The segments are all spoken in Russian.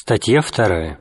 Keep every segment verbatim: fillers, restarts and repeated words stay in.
Статья вторая.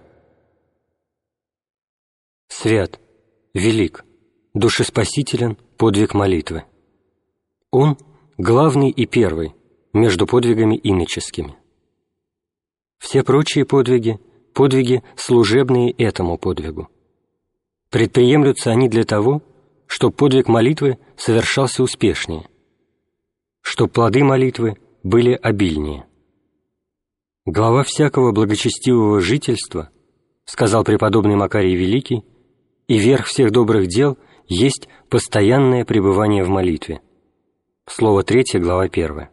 Свят, велик, душеспасителен подвиг молитвы. Он главный и первый между подвигами иноческими. Все прочие подвиги – подвиги, служебные этому подвигу. Предприемлются они для того, чтобы подвиг молитвы совершался успешнее, чтобы плоды молитвы были обильнее. Глава всякого благочестивого жительства, сказал преподобный Макарий Великий, и верх всех добрых дел есть постоянное пребывание в молитве. Слово третье, глава первая.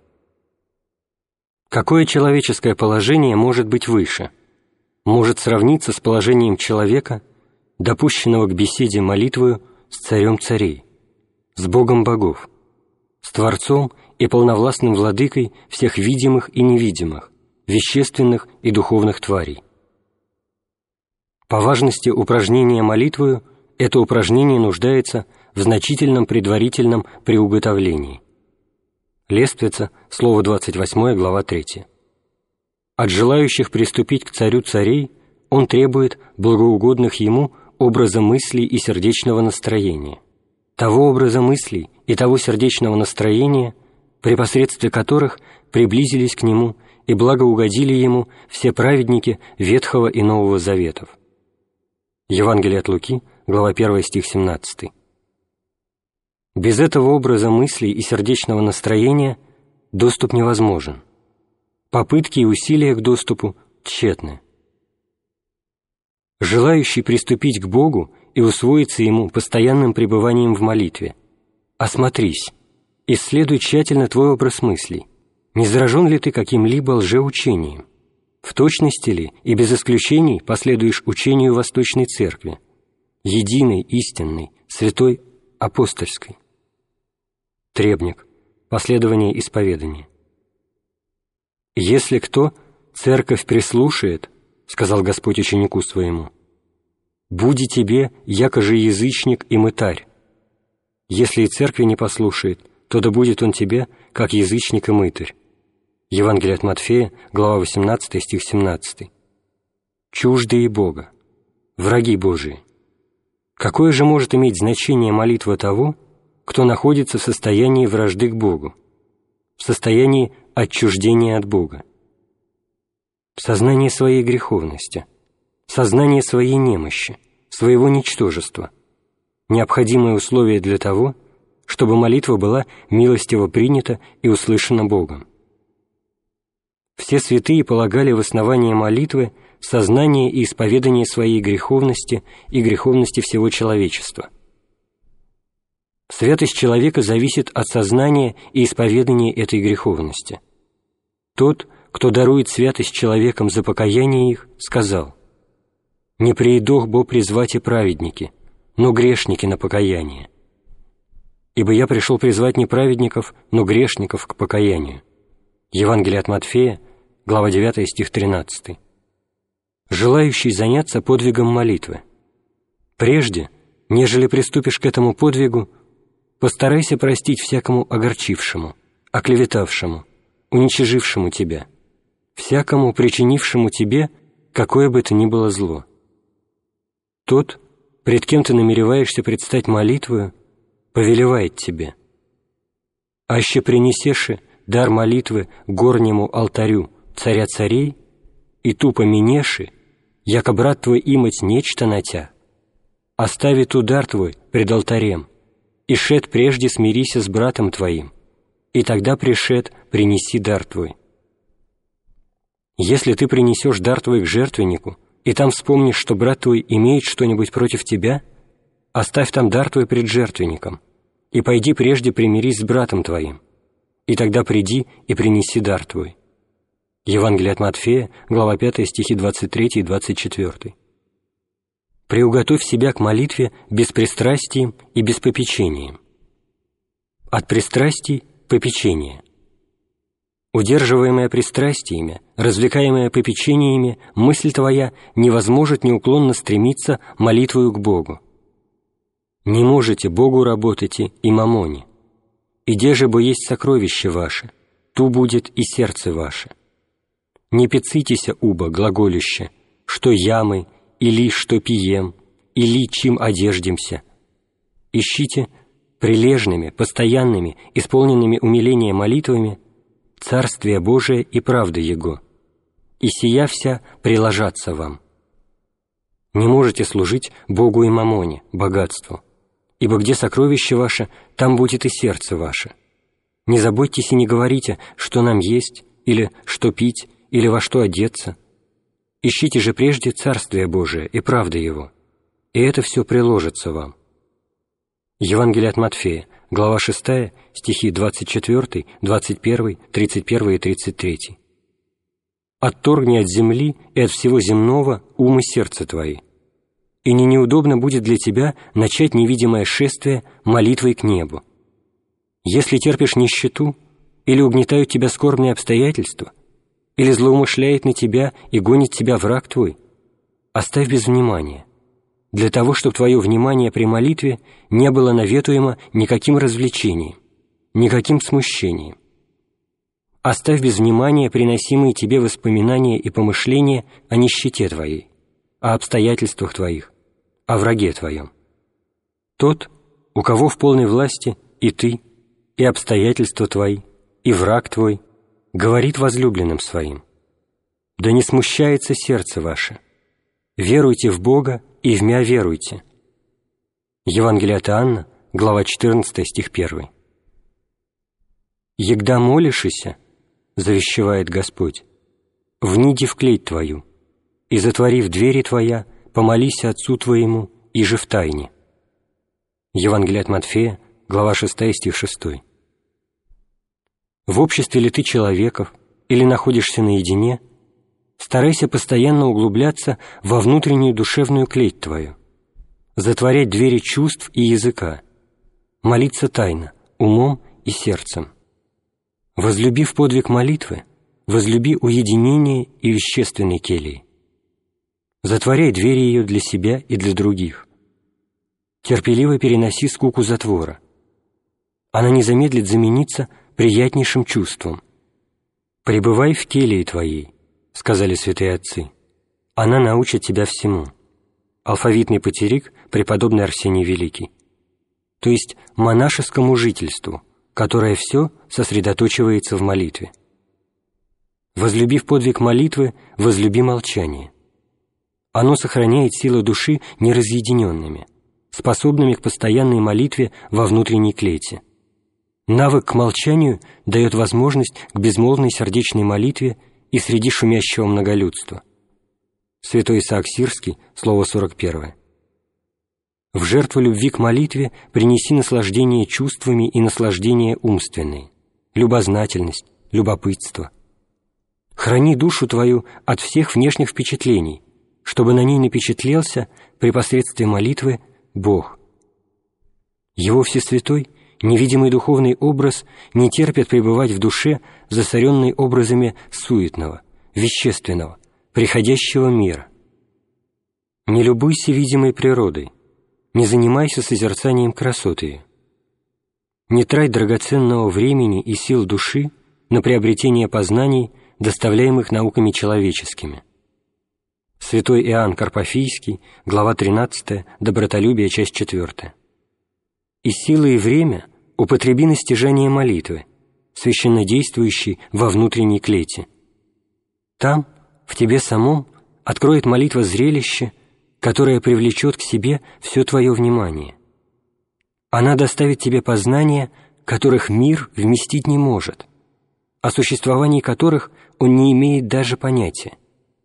Какое человеческое положение может быть выше, может сравниться с положением человека, допущенного к беседе молитвою с царем царей, с Богом богов, с Творцом и полновластным владыкой всех видимых и невидимых, вещественных и духовных тварей? По важности упражнения молитвою это упражнение нуждается в значительном предварительном приуготовлении. Лествица, слово двадцать восьмое, глава третья. От желающих приступить к царю царей он требует благоугодных ему образа мыслей и сердечного настроения, того образа мыслей и того сердечного настроения, при посредстве которых приблизились к нему и благоугодили ему все праведники Ветхого и Нового Заветов. Евангелие от Луки, глава первая, стих семнадцатый. Без этого образа мыслей и сердечного настроения доступ невозможен. Попытки и усилия к доступу тщетны. Желающий приступить к Богу и усвоиться Ему постоянным пребыванием в молитве, осмотрись, исследуй тщательно твой образ мыслей. Не заражен ли ты каким-либо лжеучением? В точности ли и без исключений последуешь учению Восточной Церкви, единой, истинной, святой, апостольской? Требник. Последование исповедания. «Если кто церковь прислушает, — сказал Господь ученику своему, — буди тебе, якоже язычник и мытарь. Если и церкви не послушает, то да будет он тебе, как язычник и мытарь». Евангелие от Матфея, глава восемнадцатая, стих семнадцатый. Чуждые Бога, враги Божии. Какое же может иметь значение молитва того, кто находится в состоянии вражды к Богу, в состоянии отчуждения от Бога? Сознание своей греховности, сознание своей немощи, своего ничтожества – необходимое условие для того, чтобы молитва была милостиво принята и услышана Богом. Все святые полагали в основание молитвы сознание и исповедание своей греховности и греховности всего человечества. Святость человека зависит от сознания и исповедания этой греховности. Тот, кто дарует святость человекам за покаяние их, сказал: «Не приидох бо призвать и праведники, но грешники на покаяние. Ибо я пришел призвать не праведников, но грешников к покаянию». Евангелие от Матфея, глава девятая, стих тринадцатый. Желающий заняться подвигом молитвы. Прежде, нежели приступишь к этому подвигу, постарайся простить всякому огорчившему, оклеветавшему, уничижившему тебя, всякому причинившему тебе какое бы то ни было зло. Тот, пред кем ты намереваешься предстать молитвою, повелевает тебе: «Аще принесеши дар молитвы горнему алтарю царя царей, и ту поменеши, яко брат твой имать нечто на тя, остави ту дар твой пред алтарем, и шед прежде смирися с братом твоим, и тогда пришед принеси дар твой». Если ты принесешь дар твой к жертвеннику, и там вспомнишь, что брат твой имеет что-нибудь против тебя, оставь там дар твой пред жертвенником, и пойди прежде примирись с братом твоим, и тогда приди и принеси дар твой. Евангелие от Матфея, глава пятая, стихи двадцать три и двадцать четыре. Приуготовь себя к молитве беспристрастием и беспопечением. От пристрастий – попечение. Удерживаемая пристрастиями, развлекаемая попечениями, мысль твоя не возможет неуклонно стремиться молитвою к Богу. Не можете Богу работайте и мамоне. И где же бы есть сокровище ваше, ту будет и сердце ваше. Не пецитеся, уба, глаголюще, что ямы, или что пием, или чем одеждемся. Ищите прилежными, постоянными, исполненными умиления молитвами Царствие Божие и правда Его, и сия вся приложатся вам. Не можете служить Богу и мамоне, богатству, ибо где сокровище ваше, там будет и сердце ваше. Не заботьтесь и не говорите, что нам есть, или что пить, или во что одеться. Ищите же прежде Царствие Божие и правда Его, и это все приложится вам. Евангелие от Матфея, глава шестая, стихи двадцать четыре, двадцать один, тридцать один и тридцать три. «Отторгни от земли и от всего земного ум и сердце твои, и не неудобно будет для тебя начать невидимое шествие молитвой к небу. Если терпишь нищету, или угнетают тебя скорбные обстоятельства, или злоумышляет на тебя и гонит тебя враг твой, оставь без внимания, для того, чтобы твое внимание при молитве не было наветуемо никаким развлечением, никаким смущением. Оставь без внимания приносимые тебе воспоминания и помышления о нищете твоей, о обстоятельствах твоих, о враге твоем. Тот, у кого в полной власти и ты, и обстоятельства твои, и враг твой, говорит возлюбленным своим: да не смущается сердце ваше, веруйте в Бога и в мя веруйте. Евангелие от Иоанна, глава четырнадцатая, стих первый. «Егда молишися, — завещевает Господь, — вниди в клеть твою, и, затворив двери твоя, помолись Отцу твоему, и же в тайне». Евангелие от Матфея, глава шестая, стих шестой. В обществе ли ты человеков или находишься наедине, старайся постоянно углубляться во внутреннюю душевную клеть твою, затворять двери чувств и языка, молиться тайно, умом и сердцем. Возлюбив подвиг молитвы, возлюби уединение и вещественной келии. Затворяй двери ее для себя и для других. Терпеливо переноси скуку затвора. Она не замедлит замениться приятнейшим чувством. «Пребывай в келии твоей», — сказали святые отцы. «Она научит тебя всему». Алфавитный патерик преподобный Арсений Великий. То есть монашескому жительству, которое все сосредоточивается в молитве. Возлюбив подвиг молитвы, возлюби молчание. Оно сохраняет силы души неразъединенными, способными к постоянной молитве во внутренней клете. Навык к молчанию дает возможность к безмолвной сердечной молитве и среди шумящего многолюдства. Святой Исаак Сирский, слово сорок первое. В жертву любви к молитве принеси наслаждение чувствами и наслаждение умственные, любознательность, любопытство. Храни душу твою от всех внешних впечатлений, чтобы на ней напечатлелся при посредстве молитвы Бог. Его всесвятой, невидимый духовный образ не терпит пребывать в душе, засоренной образами суетного, вещественного, приходящего мира. Не любуйся видимой природой, не занимайся созерцанием красоты ее. Не трать драгоценного времени и сил души на приобретение познаний, доставляемых науками человеческими. Святой Иоанн Карпафийский, глава тринадцатая, добротолюбие, часть четвёртая. И сила и время употреби на стяжание молитвы, священно действующей во внутренней клете. Там, в тебе самом, откроет молитва зрелище, которое привлечет к себе все твое внимание. Она доставит тебе познания, которых мир вместить не может, о существовании которых он не имеет даже понятия.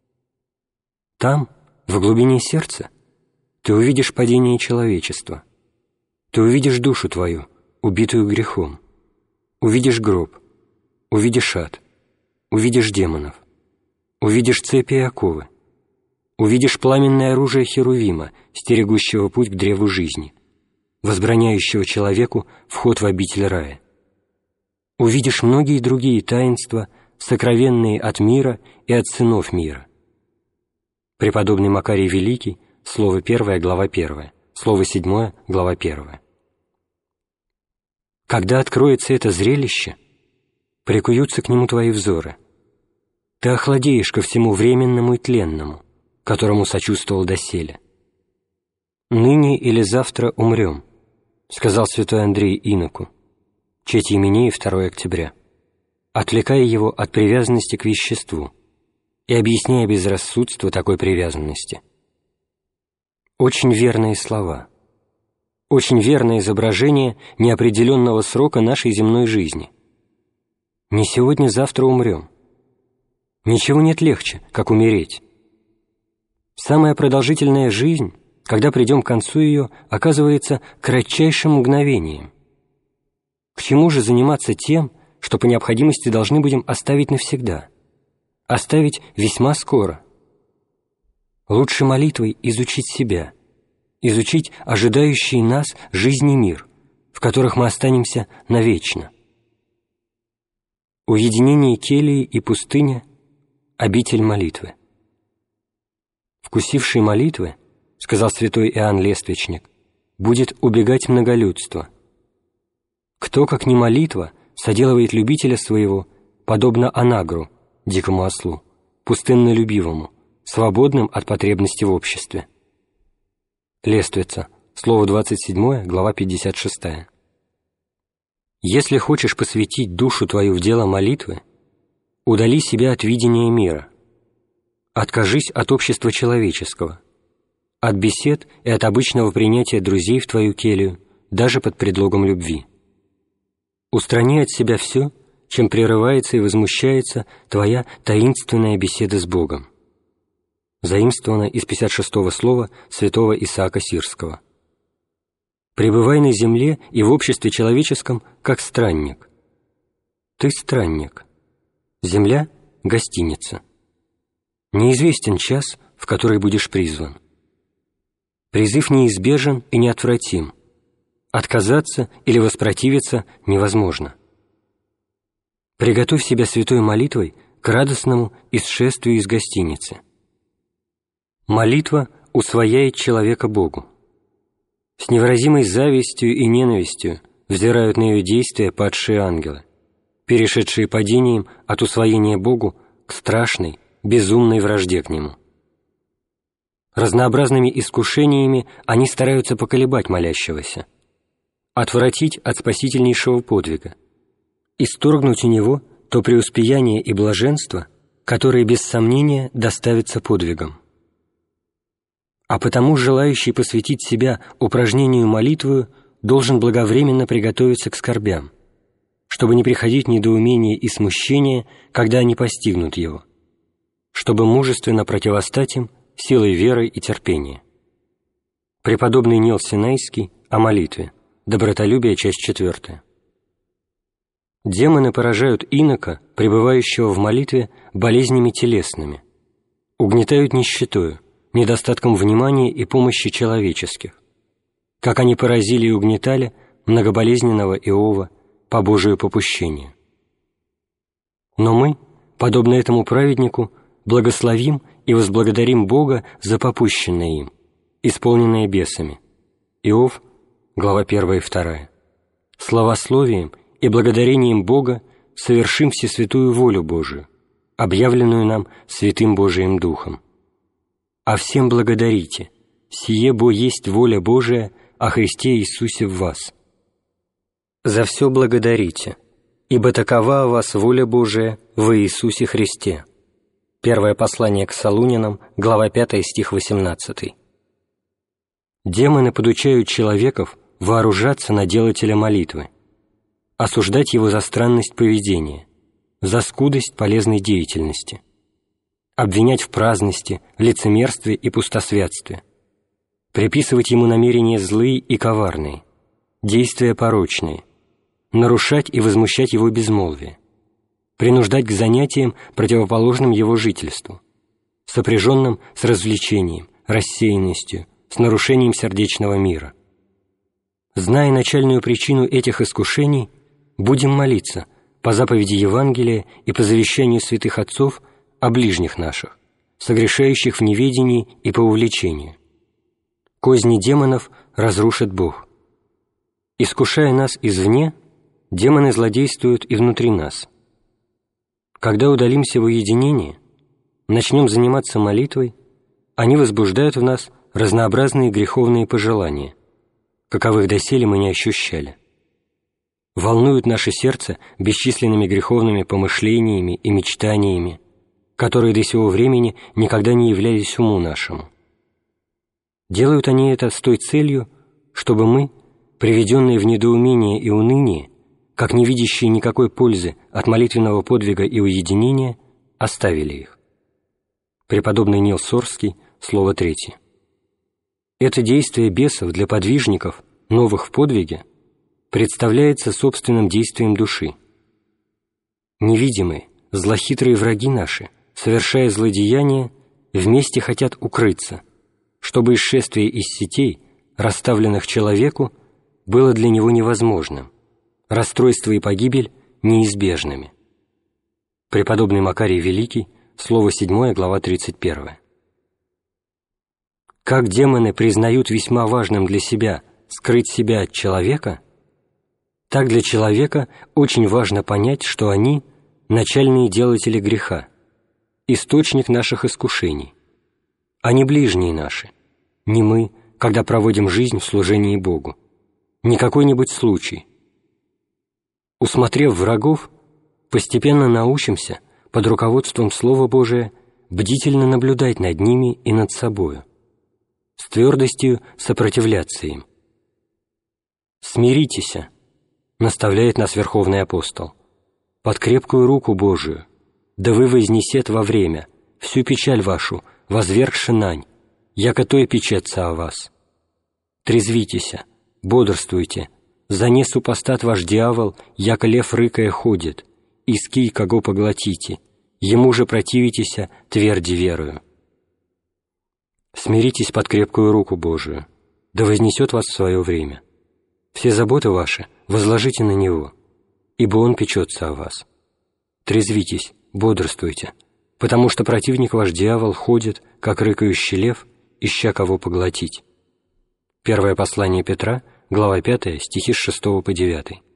Там, в глубине сердца, ты увидишь падение человечества, ты увидишь душу твою, убитую грехом, увидишь гроб, увидишь ад, увидишь демонов, увидишь цепи и оковы, увидишь пламенное оружие Херувима, стерегущего путь к древу жизни, возбраняющего человеку вход в обитель рая. Увидишь многие другие таинства, сокровенные от мира и от сынов мира. Преподобный Макарий Великий, слово первое, глава первая, слово седьмое, глава первая. Когда откроется это зрелище, прикуются к нему твои взоры. Ты охладеешь ко всему временному и тленному, которому сочувствовал доселе. «Ныне или завтра умрем», — сказал святой Андрей иноку, честь Именеи второго октября, отвлекая его от привязанности к веществу и объясняя безрассудство такой привязанности. Очень верные слова, очень верное изображение неопределенного срока нашей земной жизни. Не сегодня-завтра умрем. Ничего нет легче, как умереть. Самая продолжительная жизнь, когда придем к концу ее, оказывается кратчайшим мгновением. К чему же заниматься тем, что по необходимости должны будем оставить навсегда? Оставить весьма скоро. Лучше молитвой изучить себя, изучить ожидающий нас жизнь и мир, в которых мы останемся навечно. Уединение келии и пустыня — обитель молитвы. «Вкусивший молитвы, — сказал святой Иоанн Лествичник, — будет убегать многолюдство. Кто, как не молитва, соделывает любителя своего, подобно анагру, дикому ослу, пустыннолюбивому, свободным от потребности в обществе». Лествица, слово двадцать седьмое, глава пятьдесят шестая. «Если хочешь посвятить душу твою в дело молитвы, удали себя от видения мира, откажись от общества человеческого, от бесед и от обычного принятия друзей в твою келью, даже под предлогом любви. Устрани от себя все, чем прерывается и возмущается твоя таинственная беседа с Богом». Заимствовано из пятьдесят шестого слова святого Исаака Сирского. «Пребывай на земле и в обществе человеческом, как странник». Ты странник. Земля — гостиница. Неизвестен час, в который будешь призван. Призыв неизбежен и неотвратим. Отказаться или воспротивиться невозможно. Приготовь себя святой молитвой к радостному исшествию из гостиницы. Молитва усвояет человека Богу. С невыразимой завистью и ненавистью взирают на ее действия падшие ангелы, перешедшие падением от усвоения Богу к страшной, безумной вражде к Нему. Разнообразными искушениями они стараются поколебать молящегося, отвратить от спасительнейшего подвига, исторгнуть у него то преуспеяние и блаженство, которые без сомнения доставятся подвигом. А потому желающий посвятить себя упражнению молитвою должен благовременно приготовиться к скорбям, чтобы не приходить недоумение и смущение, когда они постигнут его, чтобы мужественно противостать им силой веры и терпения. Преподобный Нил Синайский о молитве. Добротолюбие, часть четвертая. Демоны поражают инока, пребывающего в молитве, болезнями телесными, угнетают нищетою, недостатком внимания и помощи человеческих, как они поразили и угнетали многоболезненного Иова по Божию попущению. Но мы, подобно этому праведнику, благословим и возблагодарим Бога за попущенное им, исполненное бесами. Иов, глава первая и вторая. Славословием и благодарением Бога совершим всесвятую волю Божию, объявленную нам Святым Божиим Духом. А всем благодарите, сие бо есть воля Божия о Христе Иисусе в вас. За все благодарите, ибо такова о вас воля Божия во Иисусе Христе. Первое послание к Солунянам, глава пятая, стих восемнадцатый. Демоны подучают человеков вооружаться на делателя молитвы, осуждать его за странность поведения, за скудость полезной деятельности, обвинять в праздности, лицемерстве и пустосвятстве, приписывать ему намерения злые и коварные, действия порочные, нарушать и возмущать его безмолвие, принуждать к занятиям, противоположным его жительству, сопряженным с развлечением, рассеянностью, с нарушением сердечного мира. Зная начальную причину этих искушений, будем молиться по заповеди Евангелия и по завещанию святых отцов о ближних наших, согрешающих в неведении и по увлечению. Козни демонов разрушит Бог. Искушая нас извне, демоны злодействуют и внутри нас. Когда удалимся в уединение, начнем заниматься молитвой, Они возбуждают в нас разнообразные греховные пожелания, каковых доселе мы не ощущали. Волнуют наше сердце бесчисленными греховными помышлениями и мечтаниями, которые до сего времени никогда не являлись уму нашему. Делают они это с той целью, чтобы мы, приведенные в недоумение и уныние, как не видящие никакой пользы от молитвенного подвига и уединения, оставили их. Преподобный Нил Сорский, слово третье. Это действие бесов для подвижников, новых в подвиге, представляется собственным действием души. Невидимые, злохитрые враги наши, совершая злодеяния, вместе хотят укрыться, чтобы исшествие из сетей, расставленных человеку, было для него невозможным, расстройство и погибель неизбежными. Преподобный Макарий Великий, слово седьмое, глава тридцать первая. Как демоны признают весьма важным для себя скрыть себя от человека, так для человека очень важно понять, что они – начальные делатели греха, источник наших искушений, а не ближние наши, не мы, когда проводим жизнь в служении Богу, не какой-нибудь случай. Усмотрев врагов, постепенно научимся под руководством Слова Божия бдительно наблюдать над ними и над собою, с твердостью сопротивляться им. «Смиритесь», — наставляет нас Верховный Апостол, «под крепкую руку Божию, да вы вознесет во время всю печаль вашу, возвергши нань, яко то и печется о вас. Трезвитесь, бодрствуйте, за не супостат ваш дьявол, яко лев рыкая ходит, иски кого поглотите, ему же противитеся тверди верою». Смиритесь под крепкую руку Божию, да вознесет вас в свое время. Все заботы ваши возложите на Него, ибо Он печется о вас. Трезвитесь, бодрствуйте, потому что противник ваш дьявол ходит, как рыкающий лев, ища кого поглотить. Первое послание Петра, глава пятая, стихи с шестого по девятый.